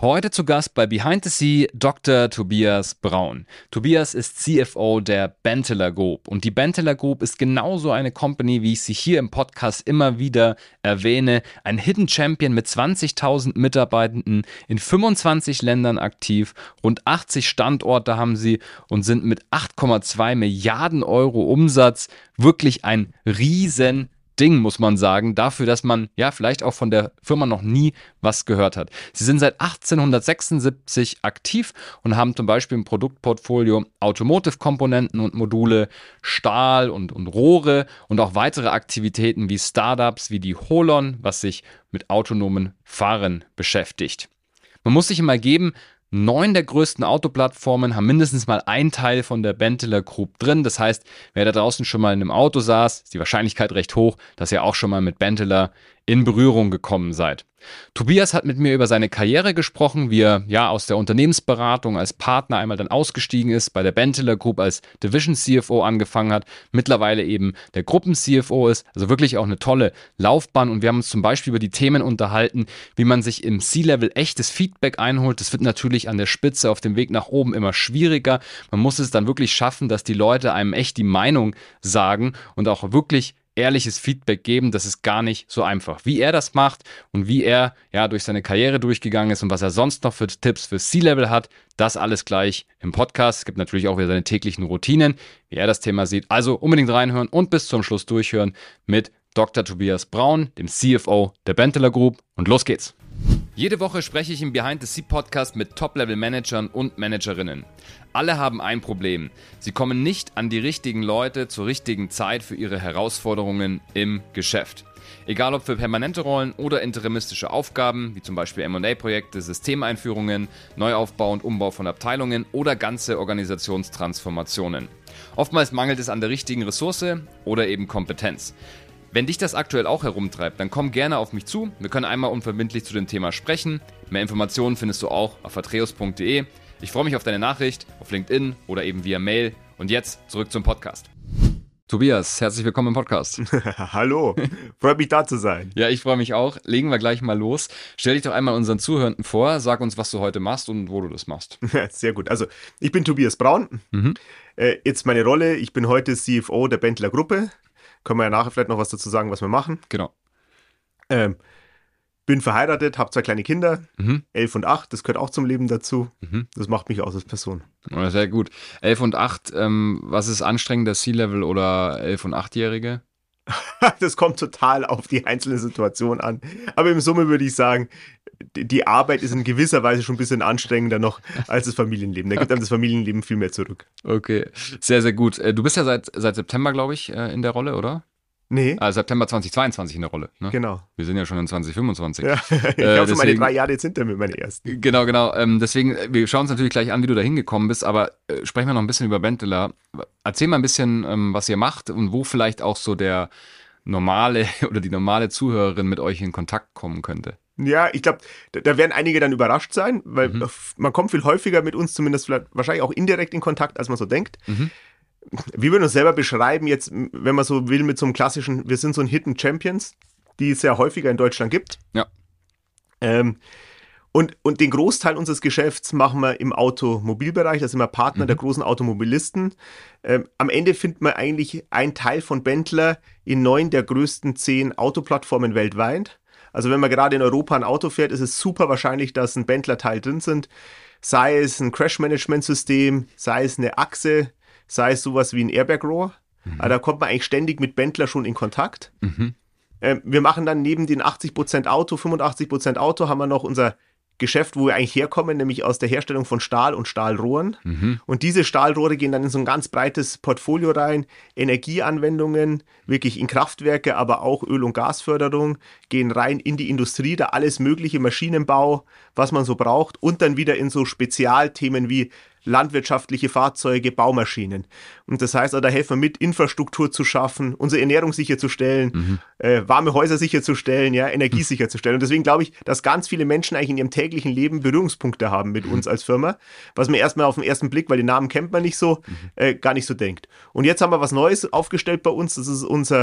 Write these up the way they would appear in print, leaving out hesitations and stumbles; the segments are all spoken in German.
Heute zu Gast bei Behind the Sea Dr. Tobias Braun. Tobias ist CFO der Benteler Group und die Benteler Group ist genauso eine Company, wie ich sie hier im Podcast immer wieder erwähne. Ein Hidden Champion mit 20.000 Mitarbeitenden in 25 Ländern aktiv. Rund 80 Standorte haben sie und sind mit 8,2 Milliarden Euro Umsatz wirklich ein Riesen Ding, muss man sagen, dafür, dass man ja vielleicht auch von der Firma noch nie was gehört hat. Sie sind seit 1876 aktiv und haben zum Beispiel im Produktportfolio Automotive-Komponenten und Module, Stahl und Rohre und auch weitere Aktivitäten wie Startups wie die Holon, was sich mit autonomen Fahren beschäftigt. Man muss sich immer geben, 9 der größten Autoplattformen haben mindestens mal einen Teil von der Benteler Group drin. Das heißt, wer da draußen schon mal in einem Auto saß, ist die Wahrscheinlichkeit recht hoch, dass ihr auch schon mal mit Benteler in Berührung gekommen seid. Tobias hat mit mir über seine Karriere gesprochen, wie er ja aus der Unternehmensberatung als Partner einmal dann ausgestiegen ist, bei der Benteler Group als Division CFO angefangen hat, mittlerweile eben der Gruppen-CFO ist, also wirklich auch eine tolle Laufbahn und wir haben uns zum Beispiel über die Themen unterhalten, wie man sich im C-Level echtes Feedback einholt. Das wird natürlich an der Spitze auf dem Weg nach oben immer schwieriger. Man muss es dann wirklich schaffen, dass die Leute einem echt die Meinung sagen und auch wirklich ehrliches Feedback geben, das ist gar nicht so einfach. Wie er das macht und wie er ja durch seine Karriere durchgegangen ist und was er sonst noch für Tipps für C-Level hat, das alles gleich im Podcast. Es gibt natürlich auch wieder seine täglichen Routinen, wie er das Thema sieht. Also unbedingt reinhören und bis zum Schluss durchhören mit Dr. Tobias Braun, dem CFO der Benteler Group. Und los geht's. Jede Woche spreche ich im Behind the Sea Podcast mit Top-Level-Managern und Managerinnen. Alle haben ein Problem. Sie kommen nicht an die richtigen Leute zur richtigen Zeit für ihre Herausforderungen im Geschäft. Egal ob für permanente Rollen oder interimistische Aufgaben, wie zum Beispiel M&A-Projekte, Systemeinführungen, Neuaufbau und Umbau von Abteilungen oder ganze Organisationstransformationen. Oftmals mangelt es an der richtigen Ressource oder eben Kompetenz. Wenn dich das aktuell auch herumtreibt, dann komm gerne auf mich zu. Wir können einmal unverbindlich zu dem Thema sprechen. Mehr Informationen findest du auch auf atreus.de. Ich freue mich auf deine Nachricht, auf LinkedIn oder eben via Mail. Und jetzt zurück zum Podcast. Tobias, herzlich willkommen im Podcast. Hallo, freut mich da zu sein. Ja, ich freue mich auch. Legen wir gleich mal los. Stell dich doch einmal unseren Zuhörenden vor, sag uns, was du heute machst und wo du das machst. Sehr gut. Also, ich bin Tobias Braun. Jetzt meine Rolle, ich bin heute CFO der Benteler Gruppe. Können wir ja nachher vielleicht noch was dazu sagen, was wir machen. Genau. Bin verheiratet, habe 2 kleine Kinder, 11 und 8, das gehört auch zum Leben dazu. Das macht mich aus als Person. Ja, sehr gut. 11 und 8, was ist anstrengender, C-Level oder 11- und 8-Jährige? Das kommt total auf die einzelne Situation an. Aber im Summe würde ich sagen, die Arbeit ist in gewisser Weise schon ein bisschen anstrengender noch als das Familienleben. Da gibt einem das Familienleben viel mehr zurück. Okay, sehr, sehr gut. Du bist ja seit September, glaube ich, in der Rolle, oder? Nee. September 2022 in der Rolle. Ne? Genau. Wir sind ja schon in 2025. Ja, ich habe so meine 3 Jahre jetzt hinter mir, meine ersten. Genau. Deswegen, wir schauen uns natürlich gleich an, wie du da hingekommen bist, aber sprechen wir noch ein bisschen über Benteler. Erzähl mal ein bisschen, was ihr macht und wo vielleicht auch so der normale oder die normale Zuhörerin mit euch in Kontakt kommen könnte. Ja, ich glaube, da werden einige dann überrascht sein, weil man kommt viel häufiger mit uns, zumindest vielleicht wahrscheinlich auch indirekt in Kontakt, als man so denkt. Wir würden uns selber beschreiben jetzt, wenn man so will, mit so einem klassischen, wir sind so ein Hidden Champions, die es ja häufiger in Deutschland gibt. Ja. Und den Großteil unseres Geschäfts machen wir im Automobilbereich, da sind wir Partner der großen Automobilisten. Am Ende findet man eigentlich einen Teil von Benteler in 9 der größten 10 Autoplattformen weltweit. Also wenn man gerade in Europa ein Auto fährt, ist es super wahrscheinlich, dass ein Benteler-Teil drin sind. Sei es ein Crash-Management-System, sei es eine Achse, sei es sowas wie ein Airbag-Rohr. Also da kommt man eigentlich ständig mit Benteler schon in Kontakt. Wir machen dann neben den 80% Auto, 85% Auto, haben wir noch unser Geschäft, wo wir eigentlich herkommen, nämlich aus der Herstellung von Stahl und Stahlrohren. Und diese Stahlrohre gehen dann in so ein ganz breites Portfolio rein. Energieanwendungen, wirklich in Kraftwerke, aber auch Öl- und Gasförderung, gehen rein in die Industrie, da alles mögliche Maschinenbau, was man so braucht. Und dann wieder in so Spezialthemen wie landwirtschaftliche Fahrzeuge, Baumaschinen. Und das heißt, da helfen wir mit, Infrastruktur zu schaffen, unsere Ernährung sicherzustellen, warme Häuser sicherzustellen, ja, Energie sicherzustellen. Und deswegen glaube ich, dass ganz viele Menschen eigentlich in ihrem täglichen Leben Berührungspunkte haben mit uns als Firma, was man erstmal auf den ersten Blick, weil den Namen kennt man nicht so, gar nicht so denkt. Und jetzt haben wir was Neues aufgestellt bei uns, das ist unser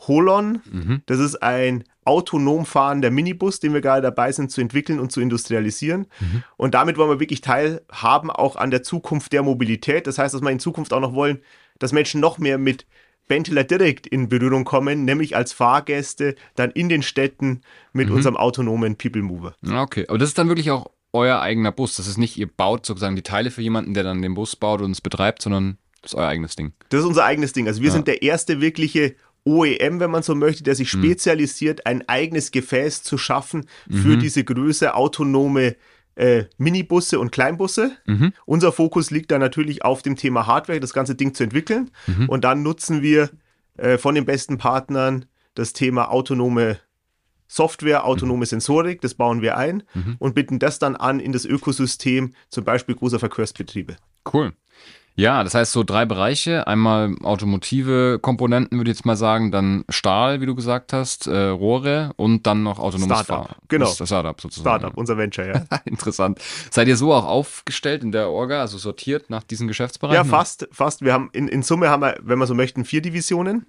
Holon. Das ist ein autonom fahrender Minibus, den wir gerade dabei sind zu entwickeln und zu industrialisieren. Und damit wollen wir wirklich teilhaben auch an der Zukunft der Mobilität. Das heißt, dass wir in Zukunft auch noch wollen, dass Menschen noch mehr mit Benteler direkt in Berührung kommen, nämlich als Fahrgäste dann in den Städten mit unserem autonomen People Mover. Okay, aber das ist dann wirklich auch euer eigener Bus. Das ist nicht, ihr baut sozusagen die Teile für jemanden, der dann den Bus baut und es betreibt, sondern das ist euer eigenes Ding. Das ist unser eigenes Ding. Also wir sind der erste wirkliche OEM, wenn man so möchte, der sich spezialisiert, ein eigenes Gefäß zu schaffen für diese Größe autonome Minibusse und Kleinbusse. Unser Fokus liegt da natürlich auf dem Thema Hardware, das ganze Ding zu entwickeln. Und dann nutzen wir von den besten Partnern das Thema autonome Software, autonome Sensorik, das bauen wir ein und binden das dann an in das Ökosystem, zum Beispiel großer Verkehrsbetriebe. Cool. Ja, das heißt so 3 Bereiche. Einmal automotive Komponenten, würde ich jetzt mal sagen, dann Stahl, wie du gesagt hast, Rohre und dann noch autonomes Startup, Fahren. genau. Das Startup sozusagen. Startup, unser Venture, ja. Interessant. Seid ihr so auch aufgestellt in der Orga, also sortiert nach diesen Geschäftsbereichen? Ja, fast. Wir haben in Summe haben wir, wenn wir so möchten, 4 Divisionen.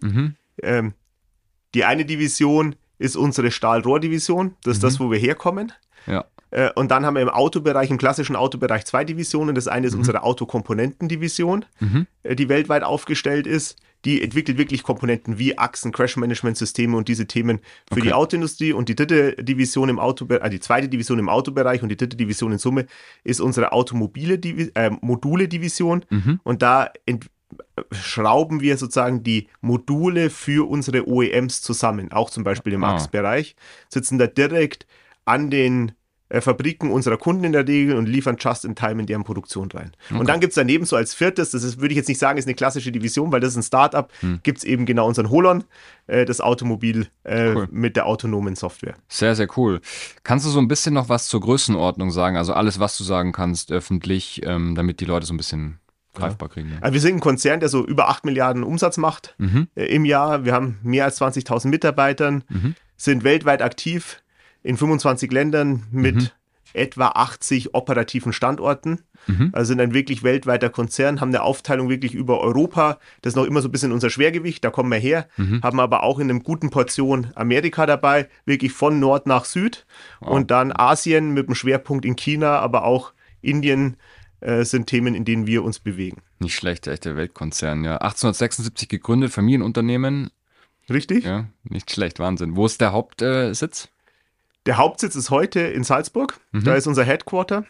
Die eine Division ist unsere Stahlrohrdivision. Das ist das, wo wir herkommen. Ja. Und dann haben wir im klassischen Autobereich 2 Divisionen. Das eine ist unsere Autokomponentendivision, die weltweit aufgestellt ist. Die entwickelt wirklich Komponenten wie Achsen, Crash-Management-Systeme und diese Themen für die Autoindustrie. Und die dritte Division die zweite Division im Autobereich und die dritte Division in Summe ist unsere Module-Division. Und da schrauben wir sozusagen die Module für unsere OEMs zusammen, auch zum Beispiel im Achsbereich, sitzen da direkt an den Fabriken unserer Kunden in der Regel und liefern just in time in deren Produktion rein. Und dann gibt es daneben so als viertes, würde ich jetzt nicht sagen, ist eine klassische Division, weil das ist ein Startup, gibt es eben genau unseren Holon, das Automobil mit der autonomen Software. Sehr, sehr cool. Kannst du so ein bisschen noch was zur Größenordnung sagen? Also alles, was du sagen kannst, öffentlich, damit die Leute so ein bisschen greifbar kriegen. Ja. Also wir sind ein Konzern, der so über 8 Milliarden Umsatz macht im Jahr. Wir haben mehr als 20.000 Mitarbeitern, sind weltweit aktiv in 25 Ländern mit etwa 80 operativen Standorten. Also sind ein wirklich weltweiter Konzern, haben eine Aufteilung wirklich über Europa. Das ist noch immer so ein bisschen unser Schwergewicht, da kommen wir her. Haben aber auch in einer guten Portion Amerika dabei, wirklich von Nord nach Süd. Und dann Asien mit einem Schwerpunkt in China, aber auch Indien sind Themen, in denen wir uns bewegen. Nicht schlecht, echt der Weltkonzern, ja. 1876 gegründet, Familienunternehmen. Richtig? Ja, nicht schlecht, Wahnsinn. Wo ist der Hauptsitz? Der Hauptsitz ist heute in Salzburg. Da ist unser Headquarter.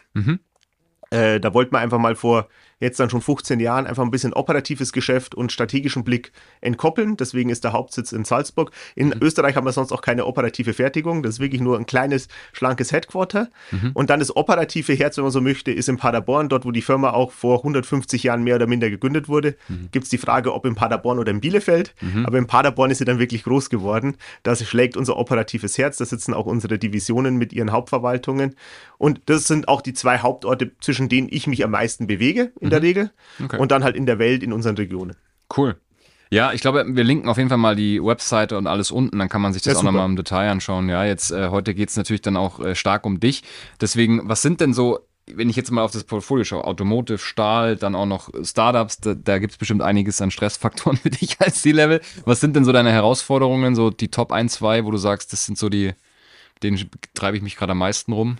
Da wollten wir einfach mal vor jetzt dann schon 15 Jahren einfach ein bisschen operatives Geschäft und strategischen Blick entkoppeln. Deswegen ist der Hauptsitz in Salzburg. In Österreich haben wir sonst auch keine operative Fertigung. Das ist wirklich nur ein kleines, schlankes Headquarter. Und dann das operative Herz, wenn man so möchte, ist in Paderborn, dort wo die Firma auch vor 150 Jahren mehr oder minder gegründet wurde. Gibt es die Frage, ob in Paderborn oder in Bielefeld. Aber in Paderborn ist sie dann wirklich groß geworden. Das schlägt unser operatives Herz. Da sitzen auch unsere Divisionen mit ihren Hauptverwaltungen. Und das sind auch die 2 Hauptorte, zwischen denen ich mich am meisten bewege in der Regel. Und dann halt in der Welt, in unseren Regionen. Cool. Ja, ich glaube, wir linken auf jeden Fall mal die Webseite und alles unten, dann kann man sich das auch nochmal im Detail anschauen. Ja, jetzt heute geht es natürlich dann auch stark um dich. Deswegen, was sind denn so, wenn ich jetzt mal auf das Portfolio schaue, Automotive, Stahl, dann auch noch Startups, da gibt es bestimmt einiges an Stressfaktoren für dich als C-Level. Was sind denn so deine Herausforderungen, so die Top 1, 2, wo du sagst, das sind so denen treibe ich mich gerade am meisten rum?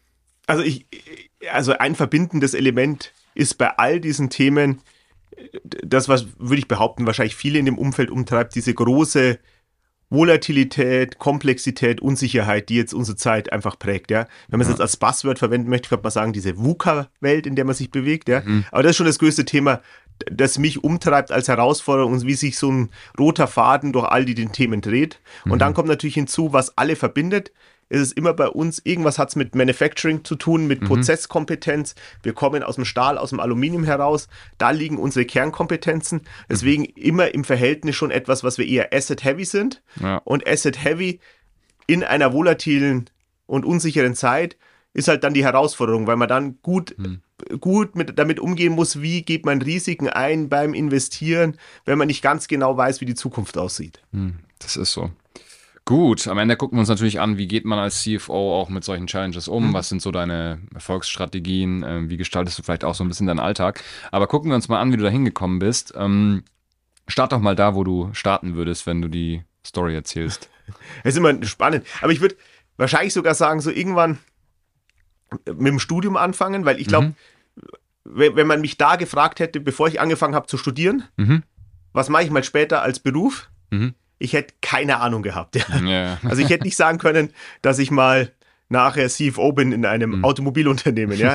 Also ein verbindendes Element ist bei all diesen Themen das, was, würde ich behaupten, wahrscheinlich viele in dem Umfeld umtreibt, diese große Volatilität, Komplexität, Unsicherheit, die jetzt unsere Zeit einfach prägt, ja. Wenn man es jetzt als Buzzword verwenden möchte, könnte man sagen, diese VUCA-Welt, in der man sich bewegt, ja. Aber das ist schon das größte Thema, das mich umtreibt als Herausforderung und wie sich so ein roter Faden durch all die Themen dreht. Und dann kommt natürlich hinzu, was alle verbindet. Es ist immer bei uns, irgendwas hat es mit Manufacturing zu tun, mit Prozesskompetenz. Wir kommen aus dem Stahl, aus dem Aluminium heraus. Da liegen unsere Kernkompetenzen. Deswegen immer im Verhältnis schon etwas, was wir eher Asset-Heavy sind. Ja. Und Asset-Heavy in einer volatilen und unsicheren Zeit ist halt dann die Herausforderung, weil man dann gut damit umgehen muss, wie geht man Risiken ein beim Investieren, wenn man nicht ganz genau weiß, wie die Zukunft aussieht. Das ist so. Gut, am Ende gucken wir uns natürlich an, wie geht man als CFO auch mit solchen Challenges um, was sind so deine Erfolgsstrategien, wie gestaltest du vielleicht auch so ein bisschen deinen Alltag, aber gucken wir uns mal an, wie du da hingekommen bist. Start doch mal da, wo du starten würdest, wenn du die Story erzählst. Das ist immer spannend. Aber ich würde wahrscheinlich sogar sagen, so irgendwann mit dem Studium anfangen, weil ich glaube, wenn man mich da gefragt hätte, bevor ich angefangen habe zu studieren, was mache ich mal später als Beruf? Ich hätte keine Ahnung gehabt. Ja. Ja. Also ich hätte nicht sagen können, dass ich mal nachher CFO bin in einem Automobilunternehmen. Ja.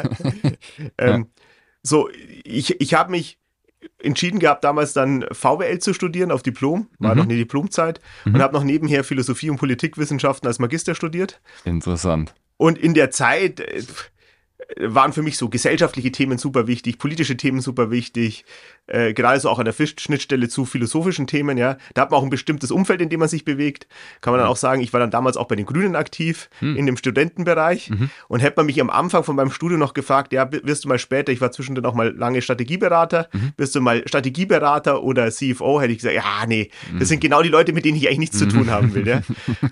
So, ich habe mich entschieden gehabt, damals dann VWL zu studieren auf Diplom, war noch eine Diplomzeit und habe noch nebenher Philosophie und Politikwissenschaften als Magister studiert. Interessant. Und in der Zeit waren für mich so gesellschaftliche Themen super wichtig, politische Themen super wichtig, gerade so auch an der Schnittstelle zu philosophischen Themen, ja. Da hat man auch ein bestimmtes Umfeld, in dem man sich bewegt. Kann man dann auch sagen, ich war dann damals auch bei den Grünen aktiv, in dem Studentenbereich und hätte man mich am Anfang von meinem Studium noch gefragt, ja, wirst du mal später, ich war zwischendurch auch mal lange Strategieberater, wirst du mal Strategieberater oder CFO, hätte ich gesagt, ja, nee, das sind genau die Leute, mit denen ich eigentlich nichts zu tun haben will, ja.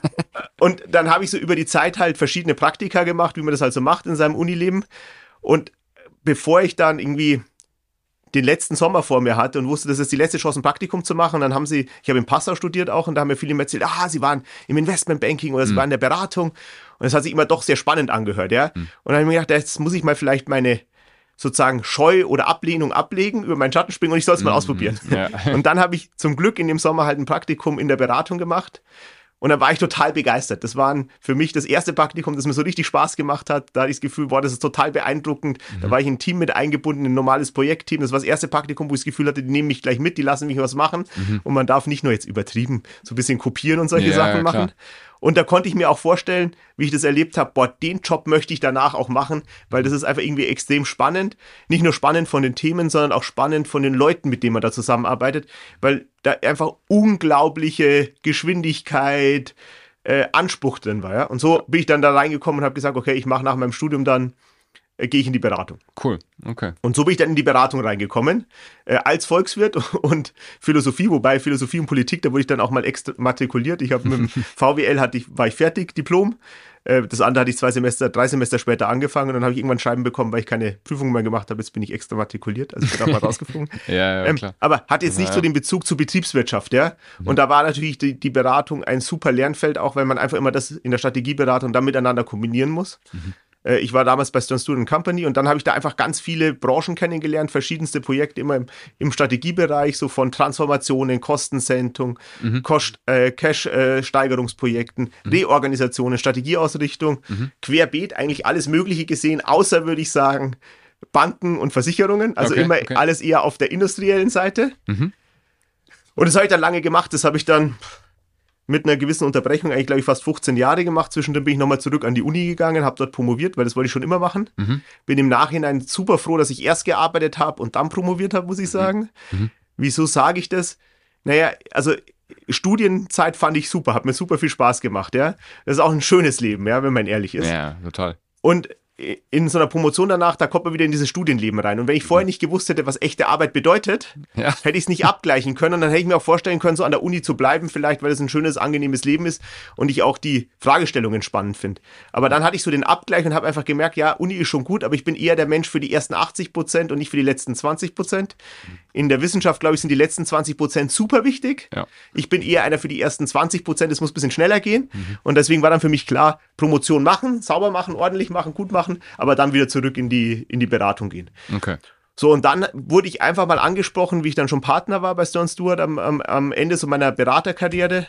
Und dann habe ich so über die Zeit halt verschiedene Praktika gemacht, wie man das halt so macht in seinem Unileben. Und bevor ich dann irgendwie den letzten Sommer vor mir hatte und wusste, das ist die letzte Chance, ein Praktikum zu machen, und dann ich habe in Passau studiert auch, und da haben mir viele mir erzählt, sie waren im Investmentbanking oder sie waren in der Beratung. Und das hat sich immer doch sehr spannend angehört, ja. Und dann habe ich mir gedacht, jetzt muss ich mal vielleicht meine sozusagen Scheu oder Ablehnung ablegen, über meinen Schatten springen, und ich soll es mal ausprobieren. Ja. Und dann habe ich zum Glück in dem Sommer halt ein Praktikum in der Beratung gemacht. Und dann war ich total begeistert. Das war für mich das erste Praktikum, das mir so richtig Spaß gemacht hat. Da hatte ich das Gefühl, das ist total beeindruckend. Da war ich in ein Team mit eingebunden, ein normales Projektteam. Das war das erste Praktikum, wo ich das Gefühl hatte, die nehmen mich gleich mit, die lassen mich was machen. Und man darf nicht nur jetzt übertrieben so ein bisschen kopieren und solche Sachen machen. Und da konnte ich mir auch vorstellen, wie ich das erlebt habe, den Job möchte ich danach auch machen, weil das ist einfach irgendwie extrem spannend. Nicht nur spannend von den Themen, sondern auch spannend von den Leuten, mit denen man da zusammenarbeitet, weil da einfach unglaubliche Geschwindigkeit, Anspruch drin war. Ja? Und so bin ich dann da reingekommen und habe gesagt, okay, ich mache nach meinem Studium dann, gehe ich in die Beratung. Cool, okay. Und so bin ich dann in die Beratung reingekommen, als Volkswirt und Philosophie, wobei Philosophie und Politik, da wurde ich dann auch mal exmatrikuliert. Ich habe mit dem VWL war ich fertig, Diplom. Das andere hatte ich 3 Semester später angefangen, und dann habe ich irgendwann Schreiben bekommen, weil ich keine Prüfungen mehr gemacht habe. Jetzt bin ich extra matrikuliert, also ich bin auch mal rausgeflogen. Ja, klar. Aber hat jetzt nicht so den Bezug zur Betriebswirtschaft, ja. Und da war natürlich die Beratung ein super Lernfeld, auch weil man einfach immer das in der Strategieberatung dann miteinander kombinieren muss. Ich war damals bei Stern Student Company, und dann habe ich da einfach ganz viele Branchen kennengelernt, verschiedenste Projekte immer im Strategiebereich, so von Transformationen, Kostensenkung, Cash-Steigerungsprojekten, Reorganisationen, Strategieausrichtung, querbeet eigentlich alles Mögliche gesehen, außer, würde ich sagen, Banken und Versicherungen, also alles eher auf der industriellen Seite. Und das habe ich dann lange gemacht, das habe ich dann mit einer gewissen Unterbrechung eigentlich, glaube ich, fast 15 Jahre gemacht. Zwischendrin bin ich nochmal zurück an die Uni gegangen, habe dort promoviert, weil das wollte ich schon immer machen. Bin im Nachhinein super froh, dass ich erst gearbeitet habe und dann promoviert habe, muss ich sagen. Wieso sage ich das? Naja, also Studienzeit fand ich super, hat mir super viel Spaß gemacht, ja. Das ist auch ein schönes Leben, ja, wenn man ehrlich ist. Ja, total. Und in so einer Promotion danach, da kommt man wieder in dieses Studienleben rein. Und wenn ich vorher nicht gewusst hätte, was echte Arbeit bedeutet, hätte ich es nicht abgleichen können. Und dann hätte ich mir auch vorstellen können, so an der Uni zu bleiben, vielleicht, weil es ein schönes, angenehmes Leben ist und ich auch die Fragestellungen spannend finde. Aber dann hatte ich so den Abgleich und habe einfach gemerkt, ja, Uni ist schon gut, aber ich bin eher der Mensch für die ersten 80% und nicht für die letzten 20%. In der Wissenschaft, glaube ich, sind die letzten 20% super wichtig. Ja. Ich bin eher einer für die ersten 20%, es muss ein bisschen schneller gehen. Und deswegen war dann für mich klar, Promotion machen, sauber machen, ordentlich machen, gut machen, aber dann wieder zurück in die Beratung gehen. Okay. So, und dann wurde ich einfach mal angesprochen, wie ich dann schon Partner war bei Stern Stewart am Ende so meiner Beraterkarriere,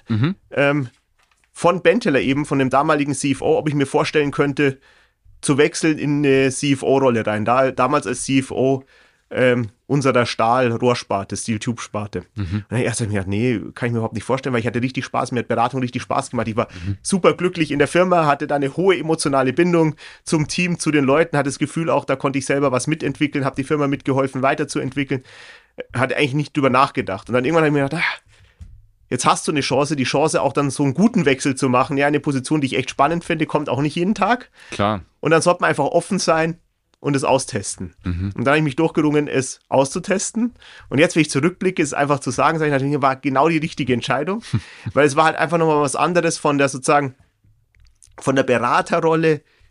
von Benteler eben, von dem damaligen CFO, ob ich mir vorstellen könnte, zu wechseln in eine CFO-Rolle rein. Damals als CFO unserer Stahl-Rohrsparte, Steel-Tube-Sparte. Und dann erst habe ich mir gedacht, nee, kann ich mir überhaupt nicht vorstellen, weil ich hatte richtig Spaß, mir hat Beratung richtig Spaß gemacht. Ich war super glücklich in der Firma, hatte da eine hohe emotionale Bindung zum Team, zu den Leuten, hatte das Gefühl auch, da konnte ich selber was mitentwickeln, habe die Firma mitgeholfen, weiterzuentwickeln. Hatte eigentlich nicht drüber nachgedacht. Und dann irgendwann habe ich mir gedacht, jetzt hast du eine Chance, die Chance auch dann so einen guten Wechsel zu machen. Ja, eine Position, die ich echt spannend finde, kommt auch nicht jeden Tag. Klar. Und dann sollte man einfach offen sein und es austesten. Und dann habe ich mich durchgerungen, es auszutesten. Und jetzt, wenn ich zurückblicke, ist es einfach zu sagen, sage ich natürlich, war genau die richtige Entscheidung, weil es war halt einfach nochmal was anderes von der sozusagen, von der Beraterrolle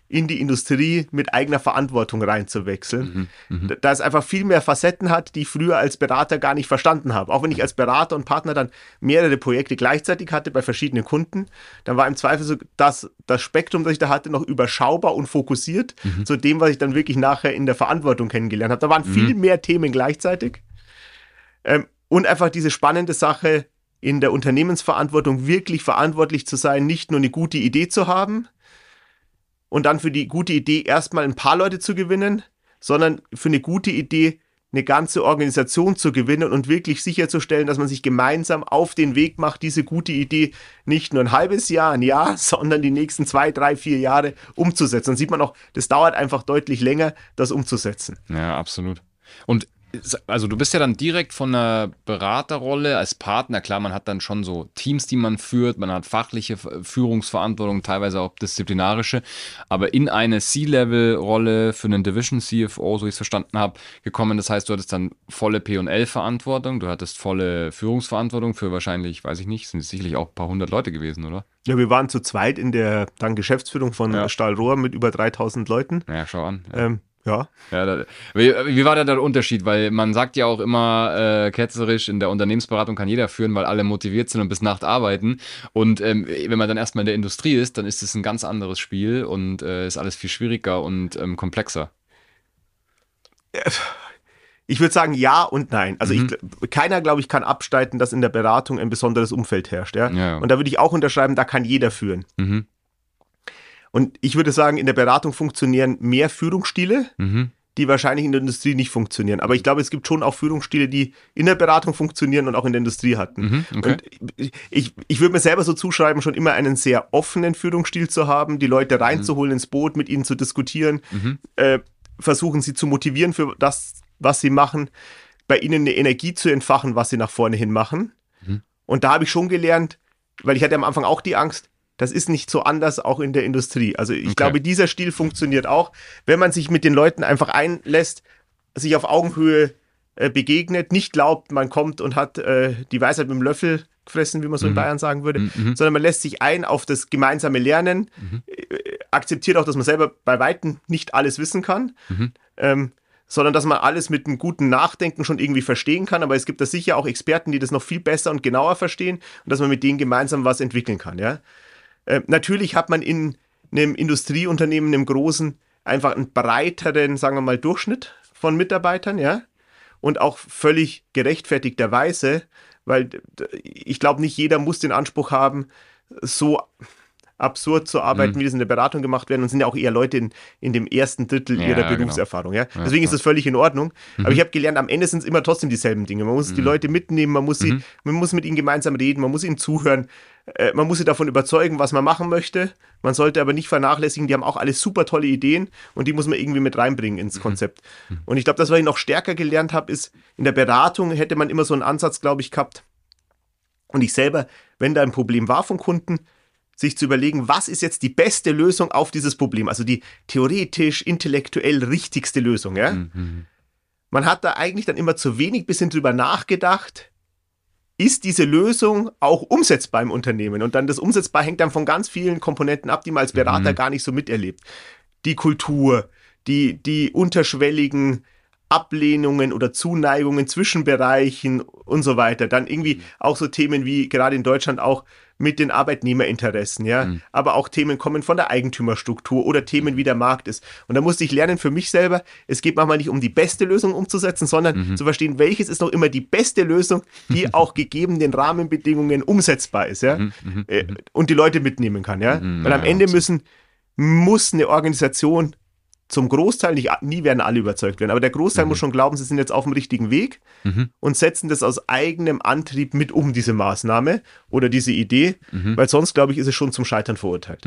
in die Industrie mit eigener Verantwortung reinzuwechseln. Da es einfach viel mehr Facetten hat, die ich früher als Berater gar nicht verstanden habe. Auch wenn ich als Berater und Partner dann mehrere Projekte gleichzeitig hatte bei verschiedenen Kunden, dann war im Zweifel so das Spektrum, das ich da hatte, noch überschaubar und fokussiert zu dem, was ich dann wirklich nachher in der Verantwortung kennengelernt habe. Da waren viel mehr Themen gleichzeitig. Und einfach diese spannende Sache, in der Unternehmensverantwortung wirklich verantwortlich zu sein, nicht nur eine gute Idee zu haben, und dann für die gute Idee erstmal ein paar Leute zu gewinnen, sondern für eine gute Idee eine ganze Organisation zu gewinnen und wirklich sicherzustellen, dass man sich gemeinsam auf den Weg macht, diese gute Idee nicht nur ein halbes Jahr, ein Jahr, sondern die nächsten 2, 3, 4 Jahre umzusetzen. Dann sieht man auch, das dauert einfach deutlich länger, das umzusetzen. Ja, absolut. Und also du bist ja dann direkt von einer Beraterrolle als Partner, klar, man hat dann schon so Teams, die man führt, man hat fachliche Führungsverantwortung, teilweise auch disziplinarische, aber in eine C-Level-Rolle für einen Division-CFO, so ich es verstanden habe, gekommen. Das heißt, du hattest dann volle P&L-Verantwortung, du hattest volle Führungsverantwortung für wahrscheinlich, weiß ich nicht, sind es sicherlich auch ein paar hundert Leute gewesen, oder? Ja, wir waren zu zweit in der dann Geschäftsführung von Stahlrohr mit über 3000 Leuten. Ja, schau an. Ja. Wie war da der Unterschied? Weil man sagt ja auch immer ketzerisch, in der Unternehmensberatung kann jeder führen, weil alle motiviert sind und bis Nacht arbeiten. Und wenn man dann erstmal in der Industrie ist, dann ist es ein ganz anderes Spiel und ist alles viel schwieriger und komplexer. Ich würde sagen ja und nein. Also keiner, glaube ich, kann abstreiten, dass in der Beratung ein besonderes Umfeld herrscht. Ja? Ja. Und da würde ich auch unterschreiben, da kann jeder führen. Und ich würde sagen, in der Beratung funktionieren mehr Führungsstile, die wahrscheinlich in der Industrie nicht funktionieren. Aber ich glaube, es gibt schon auch Führungsstile, die in der Beratung funktionieren und auch in der Industrie hatten. Okay. Und ich würde mir selber so zuschreiben, schon immer einen sehr offenen Führungsstil zu haben, die Leute reinzuholen ins Boot, mit ihnen zu diskutieren, versuchen sie zu motivieren für das, was sie machen, bei ihnen eine Energie zu entfachen, was sie nach vorne hin machen. Und da habe ich schon gelernt, weil ich hatte am Anfang auch die Angst, das ist nicht so anders auch in der Industrie. Also ich glaube, dieser Stil funktioniert auch, wenn man sich mit den Leuten einfach einlässt, sich auf Augenhöhe begegnet, nicht glaubt, man kommt und hat die Weisheit mit dem Löffel gefressen, wie man so in Bayern sagen würde, sondern man lässt sich ein auf das gemeinsame Lernen, akzeptiert auch, dass man selber bei Weitem nicht alles wissen kann, sondern dass man alles mit einem guten Nachdenken schon irgendwie verstehen kann, aber es gibt da sicher auch Experten, die das noch viel besser und genauer verstehen und dass man mit denen gemeinsam was entwickeln kann, ja. Natürlich hat man in einem Industrieunternehmen, einem großen, einfach einen breiteren, sagen wir mal, Durchschnitt von Mitarbeitern, ja, und auch völlig gerechtfertigterweise, weil ich glaube, nicht jeder muss den Anspruch haben, so absurd zu arbeiten, wie das in der Beratung gemacht werden, und sind ja auch eher Leute in dem ersten Drittel ihrer Berufserfahrung. Ja? Deswegen ist das völlig in Ordnung. Aber ich habe gelernt, am Ende sind es immer trotzdem dieselben Dinge. Man muss die Leute mitnehmen, man muss mit ihnen gemeinsam reden, man muss ihnen zuhören, man muss sie davon überzeugen, was man machen möchte. Man sollte aber nicht vernachlässigen, die haben auch alle super tolle Ideen und die muss man irgendwie mit reinbringen ins Konzept. Und ich glaube, das, was ich noch stärker gelernt habe, ist, in der Beratung hätte man immer so einen Ansatz, glaube ich, gehabt. Und ich selber, wenn da ein Problem war vom Kunden, sich zu überlegen, was ist jetzt die beste Lösung auf dieses Problem, also die theoretisch, intellektuell richtigste Lösung. Ja? Man hat da eigentlich dann immer zu wenig bisschen drüber nachgedacht, ist diese Lösung auch umsetzbar im Unternehmen? Und dann das umsetzbar hängt dann von ganz vielen Komponenten ab, die man als Berater gar nicht so miterlebt. Die Kultur, die unterschwelligen Ablehnungen oder Zuneigungen zwischen Bereichen und so weiter. Dann irgendwie auch so Themen wie gerade in Deutschland auch mit den Arbeitnehmerinteressen, ja. Aber auch Themen kommen von der Eigentümerstruktur oder Themen, wie der Markt ist. Und da musste ich lernen für mich selber, es geht manchmal nicht um die beste Lösung umzusetzen, sondern zu verstehen, welches ist noch immer die beste Lösung, die auch gegeben den Rahmenbedingungen umsetzbar ist, ja. Und die Leute mitnehmen kann, ja. Weil am Ende muss eine Organisation zum Großteil, nie werden alle überzeugt werden, aber der Großteil muss schon glauben, sie sind jetzt auf dem richtigen Weg und setzen das aus eigenem Antrieb mit um, diese Maßnahme oder diese Idee, weil sonst, glaube ich, ist es schon zum Scheitern verurteilt.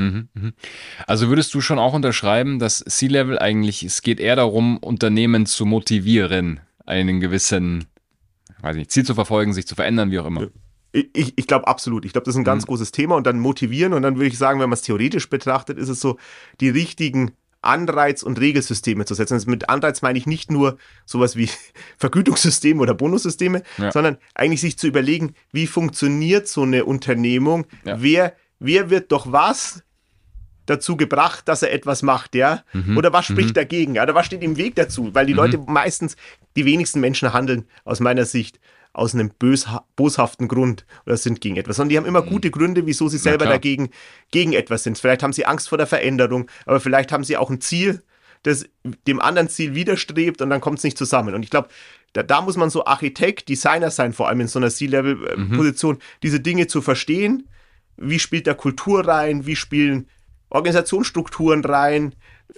Also würdest du schon auch unterschreiben, dass C-Level eigentlich, es geht eher darum, Unternehmen zu motivieren, einen gewissen, weiß nicht, Ziel zu verfolgen, sich zu verändern, wie auch immer. Ich glaube absolut. Ich glaube, das ist ein ganz großes Thema und dann motivieren und dann würde ich sagen, wenn man es theoretisch betrachtet, ist es so, die richtigen Anreiz- und Regelsysteme zu setzen. Also mit Anreiz meine ich nicht nur sowas wie Vergütungssysteme oder Bonussysteme, sondern eigentlich sich zu überlegen, wie funktioniert so eine Unternehmung, wer wird doch was dazu gebracht, dass er etwas macht, ja? Oder was spricht dagegen? Oder was steht im Weg dazu? Weil die Leute meistens, die wenigsten Menschen handeln aus meiner Sicht aus einem boshaften Grund oder sind gegen etwas, sondern die haben immer gute Gründe, wieso sie selber gegen etwas sind. Vielleicht haben sie Angst vor der Veränderung, aber vielleicht haben sie auch ein Ziel, das dem anderen Ziel widerstrebt und dann kommt es nicht zusammen. Und ich glaube, da muss man so Architekt, Designer sein, vor allem in so einer C-Level-Position, diese Dinge zu verstehen. Wie spielt da Kultur rein? Wie spielen Organisationsstrukturen rein?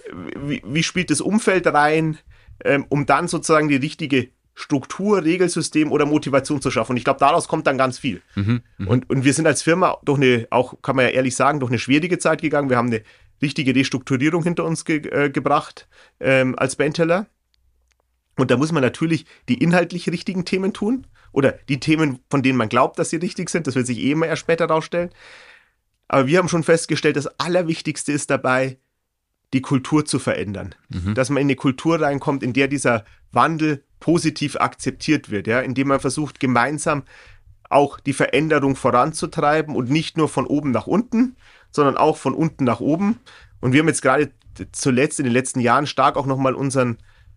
Wie spielt das Umfeld rein? Um dann sozusagen die richtige Struktur, Regelsystem oder Motivation zu schaffen. Und ich glaube, daraus kommt dann ganz viel. Und wir sind als Firma auch kann man ja ehrlich sagen, durch eine schwierige Zeit gegangen. Wir haben eine richtige Restrukturierung hinter uns gebracht als Benteler. Und da muss man natürlich die inhaltlich richtigen Themen tun oder die Themen, von denen man glaubt, dass sie richtig sind. Das wird sich immer erst später rausstellen. Aber wir haben schon festgestellt, das Allerwichtigste ist dabei, die Kultur zu verändern. Dass man in eine Kultur reinkommt, in der dieser Wandel positiv akzeptiert wird, ja, indem man versucht, gemeinsam auch die Veränderung voranzutreiben und nicht nur von oben nach unten, sondern auch von unten nach oben. Und wir haben jetzt gerade zuletzt in den letzten Jahren stark auch nochmal unser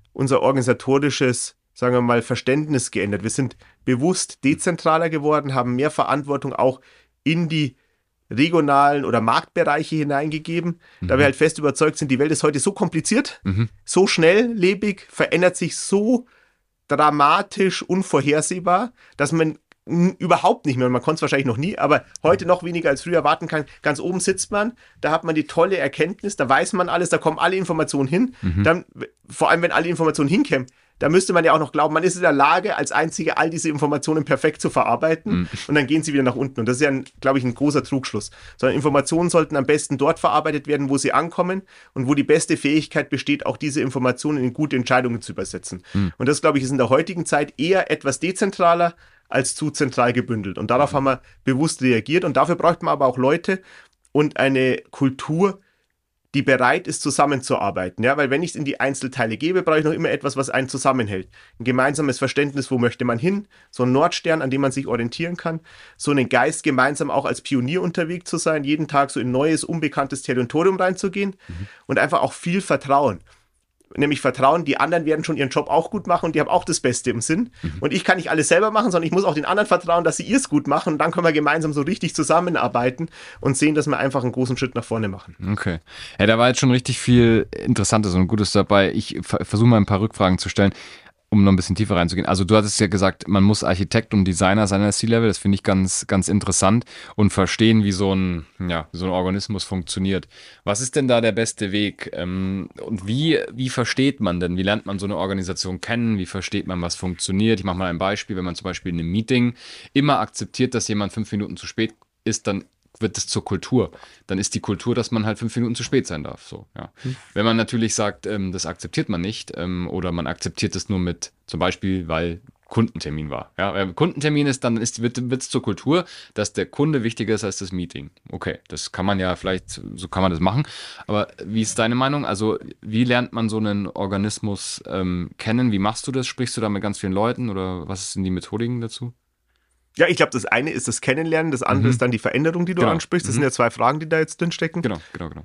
organisatorisches, sagen wir mal, Verständnis geändert. Wir sind bewusst dezentraler geworden, haben mehr Verantwortung auch in die regionalen oder Marktbereiche hineingegeben, da wir halt fest überzeugt sind, die Welt ist heute so kompliziert, so schnelllebig, verändert sich so dramatisch, unvorhersehbar, dass man überhaupt nicht mehr, und man konnte es wahrscheinlich noch nie, aber heute noch weniger als früher erwarten kann. Ganz oben sitzt man, da hat man die tolle Erkenntnis, da weiß man alles, da kommen alle Informationen hin. Dann, vor allem, wenn alle Informationen hinkämen, da müsste man ja auch noch glauben, man ist in der Lage, als Einzige all diese Informationen perfekt zu verarbeiten und dann gehen sie wieder nach unten. Und das ist ja, glaube ich, ein großer Trugschluss. Sondern Informationen sollten am besten dort verarbeitet werden, wo sie ankommen und wo die beste Fähigkeit besteht, auch diese Informationen in gute Entscheidungen zu übersetzen. Und das, glaube ich, ist in der heutigen Zeit eher etwas dezentraler als zu zentral gebündelt. Und darauf haben wir bewusst reagiert. Und dafür braucht man aber auch Leute und eine Kultur, die bereit ist, zusammenzuarbeiten. Ja, weil wenn ich es in die Einzelteile gebe, brauche ich noch immer etwas, was einen zusammenhält. Ein gemeinsames Verständnis, wo möchte man hin? So ein Nordstern, an dem man sich orientieren kann. So einen Geist, gemeinsam auch als Pionier unterwegs zu sein, jeden Tag so in neues, unbekanntes Territorium reinzugehen und einfach auch viel Vertrauen. Nämlich Vertrauen, die anderen werden schon ihren Job auch gut machen und die haben auch das Beste im Sinn. Und ich kann nicht alles selber machen, sondern ich muss auch den anderen vertrauen, dass sie es gut machen und dann können wir gemeinsam so richtig zusammenarbeiten und sehen, dass wir einfach einen großen Schritt nach vorne machen. Okay. Ja, da war jetzt schon richtig viel Interessantes und Gutes dabei. Ich versuche mal ein paar Rückfragen zu stellen, um noch ein bisschen tiefer reinzugehen. Also du hattest ja gesagt, man muss Architekt und Designer sein als C-Level. Das finde ich ganz, ganz interessant und verstehen, wie so ein Organismus funktioniert. Was ist denn da der beste Weg? Und wie versteht man denn? Wie lernt man so eine Organisation kennen? Wie versteht man, was funktioniert? Ich mache mal ein Beispiel. Wenn man zum Beispiel in einem Meeting immer akzeptiert, dass jemand 5 Minuten zu spät ist, dann wird es zur Kultur. Dann ist die Kultur, dass man halt 5 Minuten zu spät sein darf. So, ja. Wenn man natürlich sagt, das akzeptiert man nicht oder man akzeptiert es nur mit zum Beispiel, weil Kundentermin war. Ja, wenn Kundentermin ist, dann wird es zur Kultur, dass der Kunde wichtiger ist als das Meeting. Okay, das kann man ja vielleicht, so kann man das machen. Aber wie ist deine Meinung? Also wie lernt man so einen Organismus kennen? Wie machst du das? Sprichst du da mit ganz vielen Leuten oder was sind die Methodiken dazu? Ja, ich glaube, das eine ist das Kennenlernen, das andere ist dann die Veränderung, die du ansprichst. Das sind ja 2 Fragen, die da jetzt drin stecken. Genau.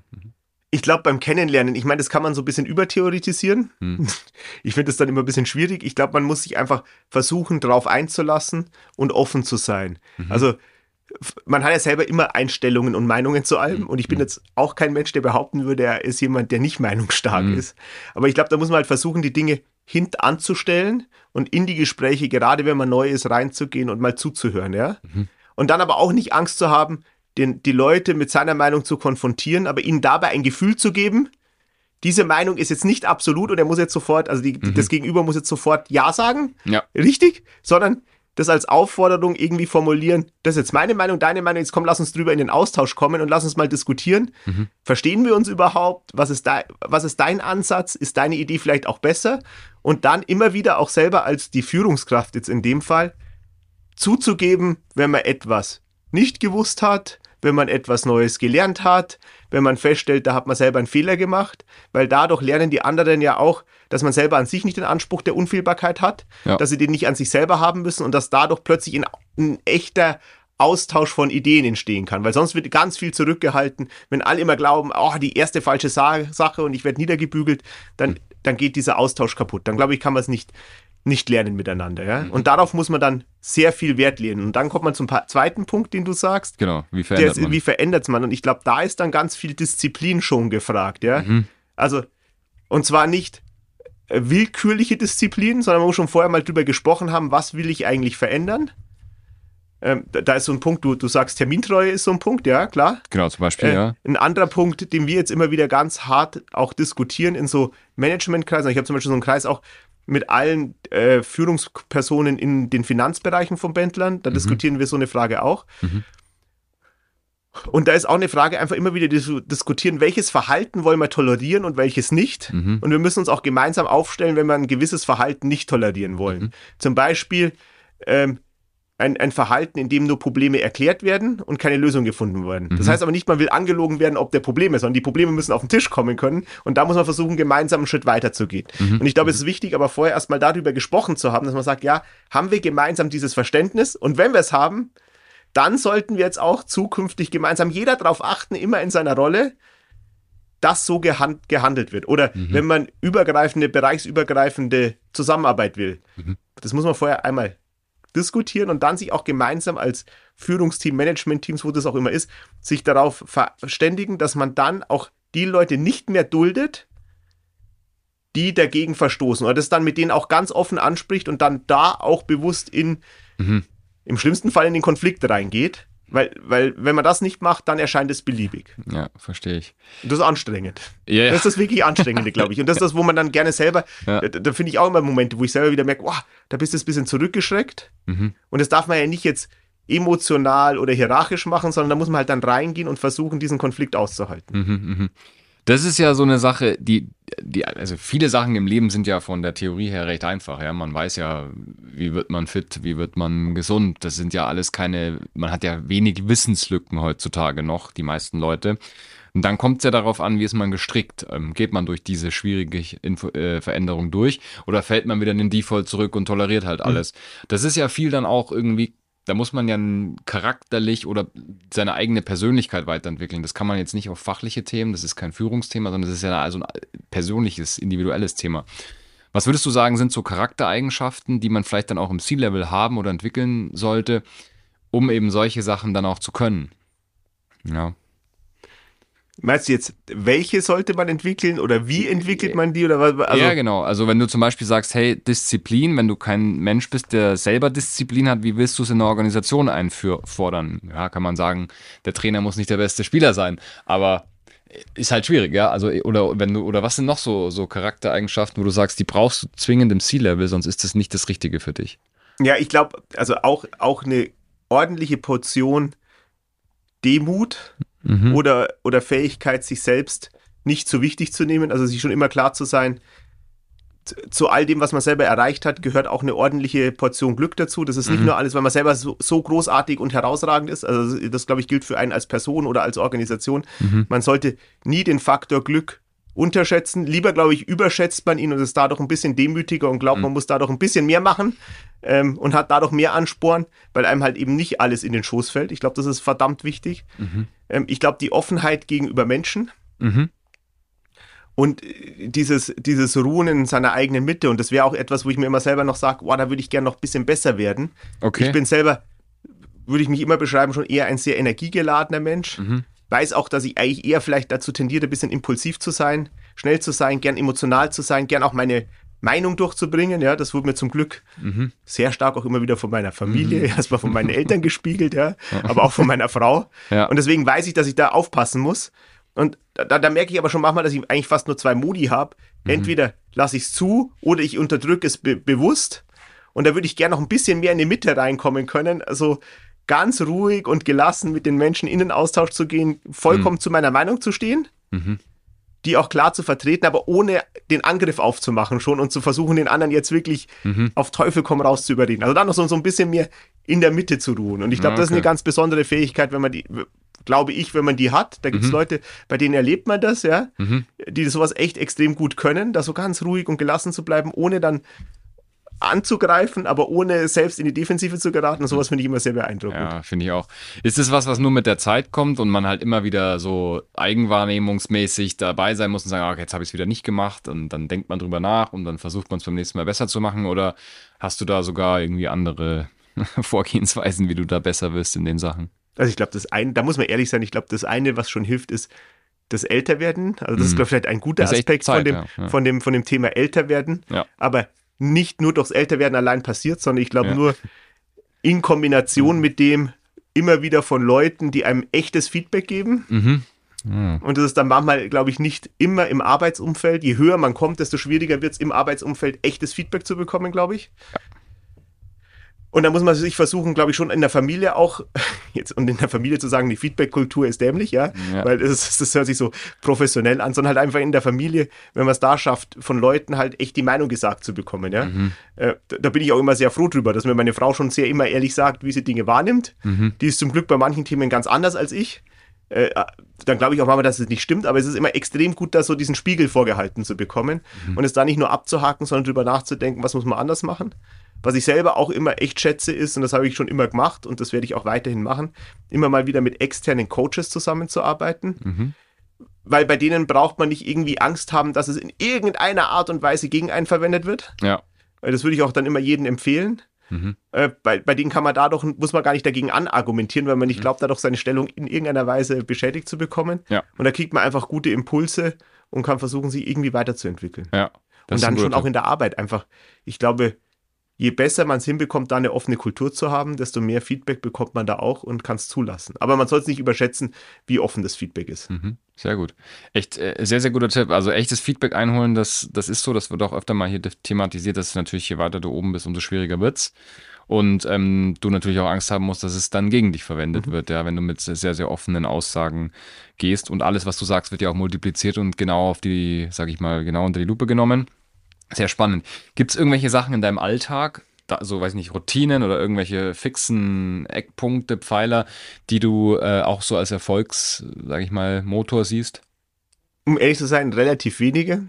Ich glaube, beim Kennenlernen, ich meine, das kann man so ein bisschen übertheoretisieren. Ich finde das dann immer ein bisschen schwierig. Ich glaube, man muss sich einfach versuchen, darauf einzulassen und offen zu sein. Also man hat ja selber immer Einstellungen und Meinungen zu allem. Und ich bin jetzt auch kein Mensch, der behaupten würde, er ist jemand, der nicht meinungsstark ist. Aber ich glaube, da muss man halt versuchen, die Dinge hintanzustellen und in die Gespräche, gerade wenn man neu ist, reinzugehen und mal zuzuhören. Ja? Und dann aber auch nicht Angst zu haben, die Leute mit seiner Meinung zu konfrontieren, aber ihnen dabei ein Gefühl zu geben, diese Meinung ist jetzt nicht absolut und er muss jetzt sofort, also das Gegenüber muss jetzt sofort Ja sagen, richtig, sondern das als Aufforderung irgendwie formulieren, das ist jetzt meine Meinung, deine Meinung, jetzt komm, lass uns drüber in den Austausch kommen und lass uns mal diskutieren. Verstehen wir uns überhaupt? Was ist dein Ansatz? Ist deine Idee vielleicht auch besser? Und dann immer wieder auch selber als die Führungskraft jetzt in dem Fall zuzugeben, wenn man etwas nicht gewusst hat, wenn man etwas Neues gelernt hat, wenn man feststellt, da hat man selber einen Fehler gemacht, weil dadurch lernen die anderen ja auch, dass man selber an sich nicht den Anspruch der Unfehlbarkeit hat, dass sie den nicht an sich selber haben müssen und dass dadurch plötzlich ein echter Austausch von Ideen entstehen kann, weil sonst wird ganz viel zurückgehalten. Wenn alle immer glauben, oh, die erste falsche Sache und ich werde niedergebügelt, dann geht dieser Austausch kaputt. Dann glaube ich, kann man es nicht lernen miteinander. Ja? Und darauf muss man dann sehr viel Wert legen. Und dann kommt man zum zweiten Punkt, den du sagst. Genau, wie verändert man? Und ich glaube, da ist dann ganz viel Disziplin schon gefragt. Ja? Also, und zwar nicht willkürliche Disziplin, sondern man muss schon vorher mal drüber gesprochen haben, was will ich eigentlich verändern. Da ist so ein Punkt, du sagst, Termintreue ist so ein Punkt, ja, klar. Genau, zum Beispiel, ja. Ein anderer Punkt, den wir jetzt immer wieder ganz hart auch diskutieren in so Managementkreisen. Ich habe zum Beispiel so einen Kreis auch mit allen Führungspersonen in den Finanzbereichen von Bentlern. Da diskutieren wir so eine Frage auch. Und da ist auch eine Frage, einfach immer wieder diskutieren, welches Verhalten wollen wir tolerieren und welches nicht. Und wir müssen uns auch gemeinsam aufstellen, wenn wir ein gewisses Verhalten nicht tolerieren wollen. Zum Beispiel ein Verhalten, in dem nur Probleme erklärt werden und keine Lösung gefunden werden. Das heißt aber nicht, man will angelogen werden, ob der Probleme ist, sondern die Probleme müssen auf den Tisch kommen können und da muss man versuchen, gemeinsam einen Schritt weiter zu gehen. Und ich glaube, es ist wichtig, aber vorher erstmal darüber gesprochen zu haben, dass man sagt, ja, haben wir gemeinsam dieses Verständnis und wenn wir es haben, dann sollten wir jetzt auch zukünftig gemeinsam jeder darauf achten, immer in seiner Rolle, dass so gehandelt wird. Oder wenn man bereichsübergreifende Zusammenarbeit will, das muss man vorher einmal diskutieren und dann sich auch gemeinsam als Führungsteam, Managementteams, wo das auch immer ist, sich darauf verständigen, dass man dann auch die Leute nicht mehr duldet, die dagegen verstoßen oder das dann mit denen auch ganz offen anspricht und dann da auch bewusst im schlimmsten Fall in den Konflikt reingeht, weil wenn man das nicht macht, dann erscheint es beliebig. Ja, verstehe ich. Und das ist anstrengend. Ja. Das ist das wirklich Anstrengende, glaube ich. Und das ist das, wo man dann gerne selber, da finde ich auch immer Momente, wo ich selber wieder merke, wow, da bist du ein bisschen zurückgeschreckt. Und das darf man ja nicht jetzt emotional oder hierarchisch machen, sondern da muss man halt dann reingehen und versuchen, diesen Konflikt auszuhalten. Das ist ja so eine Sache, also viele Sachen im Leben sind ja von der Theorie her recht einfach. Ja, man weiß ja, wie wird man fit, wie wird man gesund. Das sind ja alles man hat ja wenig Wissenslücken heutzutage noch, die meisten Leute. Und dann kommt es ja darauf an, wie ist man gestrickt. Geht man durch diese schwierige Veränderung durch oder fällt man wieder in den Default zurück und toleriert halt alles. Das ist ja viel dann auch irgendwie. Da muss man ja charakterlich oder seine eigene Persönlichkeit weiterentwickeln. Das kann man jetzt nicht auf fachliche Themen, das ist kein Führungsthema, sondern das ist ja also ein persönliches, individuelles Thema. Was würdest du sagen, sind so Charaktereigenschaften, die man vielleicht dann auch im C-Level haben oder entwickeln sollte, um eben solche Sachen dann auch zu können? Ja. Meinst du jetzt, welche sollte man entwickeln oder wie entwickelt man die? Oder was? Also ja, genau. Also wenn du zum Beispiel sagst, hey, Disziplin, wenn du kein Mensch bist, der selber Disziplin hat, wie willst du es in einer Organisation einfordern? Ja, kann man sagen, der Trainer muss nicht der beste Spieler sein, aber ist halt schwierig, ja. Also, oder was sind noch so Charaktereigenschaften, wo du sagst, die brauchst du zwingend im C-Level, sonst ist das nicht das Richtige für dich? Ja, ich glaube, also auch eine ordentliche Portion Demut oder Fähigkeit, sich selbst nicht so wichtig zu nehmen, also sich schon immer klar zu sein, zu all dem, was man selber erreicht hat, gehört auch eine ordentliche Portion Glück dazu. Das ist nicht nur alles, weil man selber so großartig und herausragend ist, also das, glaube ich, gilt für einen als Person oder als Organisation. Man sollte nie den Faktor Glück unterschätzen. Lieber, glaube ich, überschätzt man ihn und ist dadurch ein bisschen demütiger und glaubt, man muss dadurch ein bisschen mehr machen und hat dadurch mehr Ansporn, weil einem halt eben nicht alles in den Schoß fällt. Ich glaube, das ist verdammt wichtig. Ich glaube, die Offenheit gegenüber Menschen und dieses Ruhen in seiner eigenen Mitte. Und das wäre auch etwas, wo ich mir immer selber noch sage, da würde ich gerne noch ein bisschen besser werden. Okay. Ich bin selber, würde ich mich immer beschreiben, schon eher ein sehr energiegeladener Mensch. Weiß auch, dass ich eigentlich eher vielleicht dazu tendiere, ein bisschen impulsiv zu sein, schnell zu sein, gern emotional zu sein, gern auch meine Meinung durchzubringen. Ja, das wurde mir zum Glück sehr stark auch immer wieder von meiner Familie, erstmal von meinen Eltern gespiegelt, ja, aber auch von meiner Frau. Ja. Und deswegen weiß ich, dass ich da aufpassen muss. Und da merke ich aber schon manchmal, dass ich eigentlich fast nur zwei Modi habe. Entweder lasse ich es zu oder ich unterdrücke es bewusst. Und da würde ich gerne noch ein bisschen mehr in die Mitte reinkommen können. Also ganz ruhig und gelassen mit den Menschen in den Austausch zu gehen, vollkommen zu meiner Meinung zu stehen, die auch klar zu vertreten, aber ohne den Angriff aufzumachen schon und zu versuchen, den anderen jetzt wirklich auf Teufel komm raus zu überreden. Also dann noch so ein bisschen mehr in der Mitte zu ruhen. Und ich glaube, das ist eine ganz besondere Fähigkeit, wenn man die, glaube ich, wenn man die hat. Da gibt es Leute, bei denen erlebt man das, ja, die sowas echt extrem gut können, da so ganz ruhig und gelassen zu bleiben, ohne dann anzugreifen, aber ohne selbst in die Defensive zu geraten. Und sowas finde ich immer sehr beeindruckend. Ja, finde ich auch. Ist es was nur mit der Zeit kommt und man halt immer wieder so eigenwahrnehmungsmäßig dabei sein muss und sagen, okay, jetzt habe ich es wieder nicht gemacht und dann denkt man drüber nach und dann versucht man es beim nächsten Mal besser zu machen, oder hast du da sogar irgendwie andere Vorgehensweisen, wie du da besser wirst in den Sachen? Also ich glaube, da muss man ehrlich sein, ich glaube, das eine, was schon hilft, ist das Älterwerden. Also das ist, glaube ich, vielleicht ein guter Aspekt Zeit, von dem Thema Älterwerden. Ja. Aber nicht nur durchs Älterwerden allein passiert, sondern ich glaube Ja. nur in Kombination mit dem immer wieder von Leuten, die einem echtes Feedback geben. Mhm. Ja. Und das ist dann manchmal, glaube ich, nicht immer im Arbeitsumfeld. Je höher man kommt, desto schwieriger wird es im Arbeitsumfeld, echtes Feedback zu bekommen, glaube ich. Und da muss man sich versuchen, glaube ich, schon in der Familie auch, jetzt und in der Familie zu sagen, die Feedback-Kultur ist dämlich, ja, weil das hört sich so professionell an, sondern halt einfach in der Familie, wenn man es da schafft, von Leuten halt echt die Meinung gesagt zu bekommen, ja. Da bin ich auch immer sehr froh drüber, dass mir meine Frau schon sehr immer ehrlich sagt, wie sie Dinge wahrnimmt. Die ist zum Glück bei manchen Themen ganz anders als ich. Dann glaube ich auch manchmal, dass es nicht stimmt, aber es ist immer extrem gut, da so diesen Spiegel vorgehalten zu bekommen und es da nicht nur abzuhaken, sondern drüber nachzudenken, was muss man anders machen. Was ich selber auch immer echt schätze ist, und das habe ich schon immer gemacht und das werde ich auch weiterhin machen, immer mal wieder mit externen Coaches zusammenzuarbeiten. Weil bei denen braucht man nicht irgendwie Angst haben, dass es in irgendeiner Art und Weise gegen einen verwendet wird. Ja. Das würde ich auch dann immer jedem empfehlen. Bei denen muss man gar nicht dagegen anargumentieren, weil man nicht glaubt, dadurch seine Stellung in irgendeiner Weise beschädigt zu bekommen. Ja. Und da kriegt man einfach gute Impulse und kann versuchen, sie irgendwie weiterzuentwickeln. Ja. Und dann schon auch in der Arbeit einfach. Ich glaube, je besser man es hinbekommt, da eine offene Kultur zu haben, desto mehr Feedback bekommt man da auch und kann es zulassen. Aber man soll es nicht überschätzen, wie offen das Feedback ist. Sehr gut. Echt sehr, sehr guter Tipp. Also echtes Feedback einholen, das ist so, das wird auch öfter mal hier thematisiert, dass natürlich, je weiter du oben bist, umso schwieriger wird's. Und du natürlich auch Angst haben musst, dass es dann gegen dich verwendet wird, ja, wenn du mit sehr, sehr offenen Aussagen gehst. Und alles, was du sagst, wird ja auch multipliziert und genau auf die, sag ich mal, genau unter die Lupe genommen. Sehr spannend. Gibt es irgendwelche Sachen in deinem Alltag, so weiß ich nicht, Routinen oder irgendwelche fixen Eckpunkte, Pfeiler, die du auch so als Erfolgs, sag ich mal, Motor siehst? Um ehrlich zu sein, relativ wenige.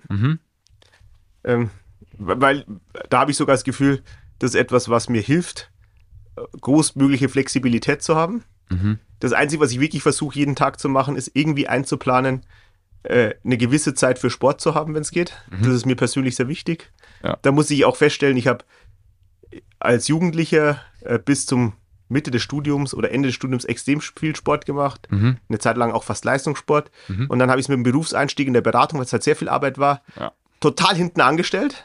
Weil da habe ich sogar das Gefühl, das ist etwas, was mir hilft, großmögliche Flexibilität zu haben. Das Einzige, was ich wirklich versuche, jeden Tag zu machen, ist irgendwie einzuplanen, eine gewisse Zeit für Sport zu haben, wenn es geht. Das ist mir persönlich sehr wichtig. Ja. Da muss ich auch feststellen, ich habe als Jugendlicher bis zum Mitte des Studiums oder Ende des Studiums extrem viel Sport gemacht. Eine Zeit lang auch fast Leistungssport. Und dann habe ich es mit dem Berufseinstieg in der Beratung, weil es halt sehr viel Arbeit war, total hinten angestellt.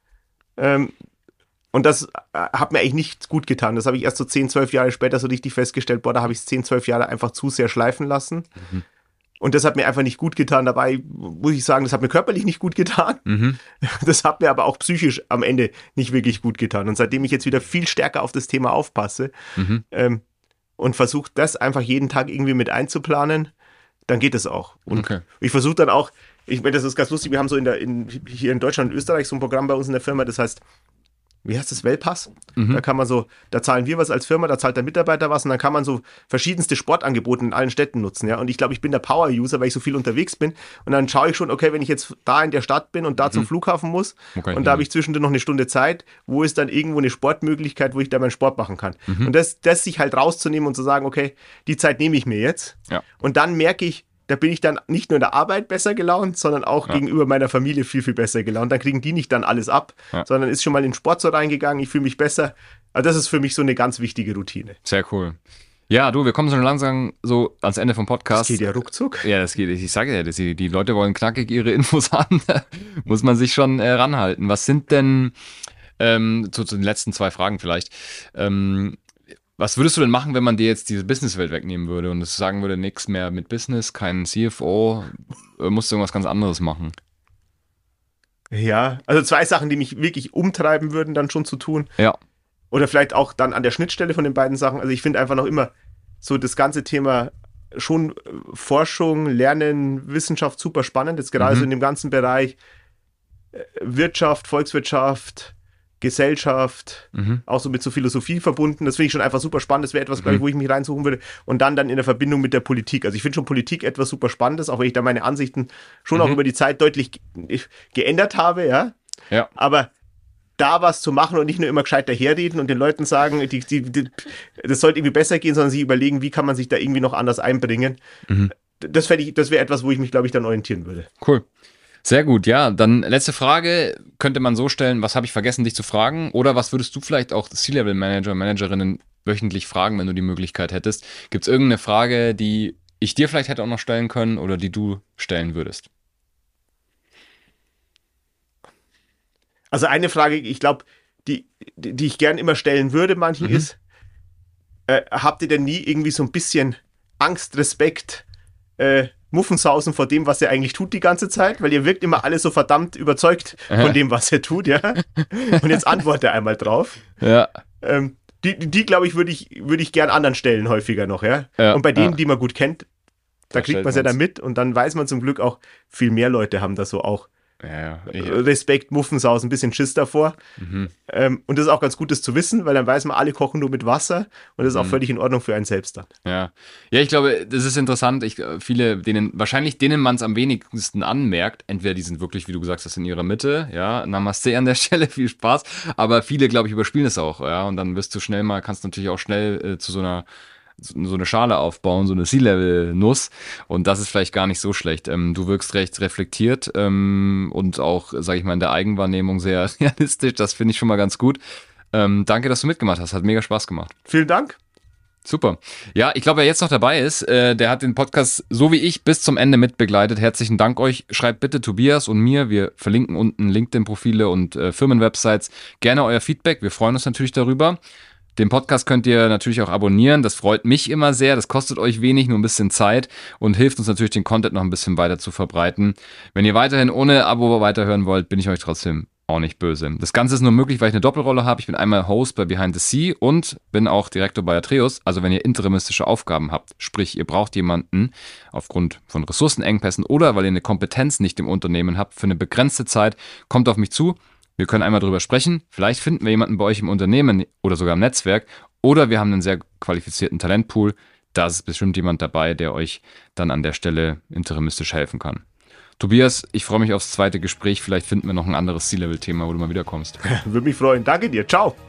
Und das hat mir eigentlich nicht gut getan. Das habe ich erst so 10, 12 Jahre später so richtig festgestellt. Da habe ich es 10, 12 Jahre einfach zu sehr schleifen lassen. Und das hat mir einfach nicht gut getan. Dabei muss ich sagen, das hat mir körperlich nicht gut getan. Das hat mir aber auch psychisch am Ende nicht wirklich gut getan. Und seitdem ich jetzt wieder viel stärker auf das Thema aufpasse und versuche, das einfach jeden Tag irgendwie mit einzuplanen, dann geht es auch. Und ich versuche dann auch, ich meine, das ist ganz lustig, wir haben so hier in Deutschland und Österreich so ein Programm bei uns in der Firma, das heißt, wie heißt das, Wellpass? Da kann man da zahlen wir was als Firma, da zahlt der Mitarbeiter was und dann kann man so verschiedenste Sportangebote in allen Städten nutzen, ja. Und ich glaube, ich bin der Power-User, weil ich so viel unterwegs bin. Und dann schaue ich schon, okay, wenn ich jetzt da in der Stadt bin und da zum Flughafen muss und da habe ich zwischendurch noch eine Stunde Zeit, wo ist dann irgendwo eine Sportmöglichkeit, wo ich da meinen Sport machen kann? Und das sich halt rauszunehmen und zu sagen, okay, die Zeit nehme ich mir jetzt. Ja. Und dann merke ich, da bin ich dann nicht nur in der Arbeit besser gelaunt, sondern auch gegenüber meiner Familie viel, viel besser gelaunt. Dann kriegen die nicht dann alles ab, sondern ist schon mal in den Sport so reingegangen, ich fühle mich besser. Also das ist für mich so eine ganz wichtige Routine. Sehr cool. Ja, du, wir kommen schon langsam so ans Ende vom Podcast. Das geht ja ruckzuck. Ja, das geht. Ich sage ja, die Leute wollen knackig ihre Infos haben. Da muss man sich schon ranhalten. Was sind denn, zu den letzten 2 Fragen vielleicht, was würdest du denn machen, wenn man dir jetzt diese Businesswelt wegnehmen würde und es sagen würde, nichts mehr mit Business, kein CFO, musst du irgendwas ganz anderes machen? Ja, also 2 Sachen, die mich wirklich umtreiben würden, dann schon zu tun. Ja. Oder vielleicht auch dann an der Schnittstelle von den beiden Sachen. Also ich finde einfach noch immer so das ganze Thema schon Forschung, Lernen, Wissenschaft super spannend. Jetzt gerade so in dem ganzen Bereich Wirtschaft, Volkswirtschaft, Gesellschaft, auch so mit so Philosophie verbunden. Das finde ich schon einfach super spannend. Das wäre etwas, glaube ich, wo ich mich reinsuchen würde. Und dann in der Verbindung mit der Politik. Also ich finde schon Politik etwas super Spannendes, auch wenn ich da meine Ansichten schon auch über die Zeit deutlich geändert habe, ja. Ja. Aber da was zu machen und nicht nur immer gescheit daherreden und den Leuten sagen, das sollte irgendwie besser gehen, sondern sich überlegen, wie kann man sich da irgendwie noch anders einbringen. Das wäre etwas, wo ich mich, glaube ich, dann orientieren würde. Cool. Sehr gut, ja. Dann letzte Frage könnte man so stellen, was habe ich vergessen, dich zu fragen? Oder was würdest du vielleicht auch C-Level-Manager, Managerinnen wöchentlich fragen, wenn du die Möglichkeit hättest? Gibt es irgendeine Frage, die ich dir vielleicht hätte auch noch stellen können oder die du stellen würdest? Also eine Frage, ich glaube, die ich gern immer stellen würde manchen ist, habt ihr denn nie irgendwie so ein bisschen Angst, Respekt, Muffensausen vor dem, was ihr eigentlich tut die ganze Zeit? Weil ihr wirkt immer alle so verdammt überzeugt von dem, was ihr tut, ja? Und jetzt antworte einmal drauf. Ja. Die glaube ich, würde ich gern anderen stellen häufiger noch, ja? Und bei denen, die man gut kennt, da kriegt man es ja dann mit und dann weiß man zum Glück auch, viel mehr Leute haben da so auch Respekt, Muffensausen, ein bisschen Schiss davor. Und das ist auch ganz gut, das zu wissen, weil dann weiß man, alle kochen nur mit Wasser und das ist auch völlig in Ordnung für einen selbst dann. Ja, ich glaube, das ist interessant. Denen man es am wenigsten anmerkt, entweder die sind wirklich, wie du gesagt hast, in ihrer Mitte, ja, Namaste an der Stelle, viel Spaß, aber viele, glaube ich, überspielen es auch, ja, und dann kannst du natürlich auch schnell zu so eine Schale aufbauen, so eine C-Level-Nuss und das ist vielleicht gar nicht so schlecht. Du wirkst recht reflektiert und auch, sage ich mal, in der Eigenwahrnehmung sehr realistisch, das finde ich schon mal ganz gut. Danke, dass du mitgemacht hast, hat mega Spaß gemacht. Vielen Dank. Super. Ja, ich glaube, wer jetzt noch dabei ist, der hat den Podcast so wie ich bis zum Ende mitbegleitet. Herzlichen Dank euch. Schreibt bitte Tobias und mir. Wir verlinken unten LinkedIn-Profile und Firmenwebsites. Gerne euer Feedback. Wir freuen uns natürlich darüber. Den Podcast könnt ihr natürlich auch abonnieren. Das freut mich immer sehr. Das kostet euch wenig, nur ein bisschen Zeit und hilft uns natürlich, den Content noch ein bisschen weiter zu verbreiten. Wenn ihr weiterhin ohne Abo weiterhören wollt, bin ich euch trotzdem auch nicht böse. Das Ganze ist nur möglich, weil ich eine Doppelrolle habe. Ich bin einmal Host bei Behind the Sea und bin auch Direktor bei Atreus. Also wenn ihr interimistische Aufgaben habt, sprich ihr braucht jemanden aufgrund von Ressourcenengpässen oder weil ihr eine Kompetenz nicht im Unternehmen habt für eine begrenzte Zeit, kommt auf mich zu. Wir können einmal drüber sprechen. Vielleicht finden wir jemanden bei euch im Unternehmen oder sogar im Netzwerk. Oder wir haben einen sehr qualifizierten Talentpool. Da ist bestimmt jemand dabei, der euch dann an der Stelle interimistisch helfen kann. Tobias, ich freue mich aufs zweite Gespräch. Vielleicht finden wir noch ein anderes C-Level-Thema, wo du mal wiederkommst. Würde mich freuen. Danke dir. Ciao.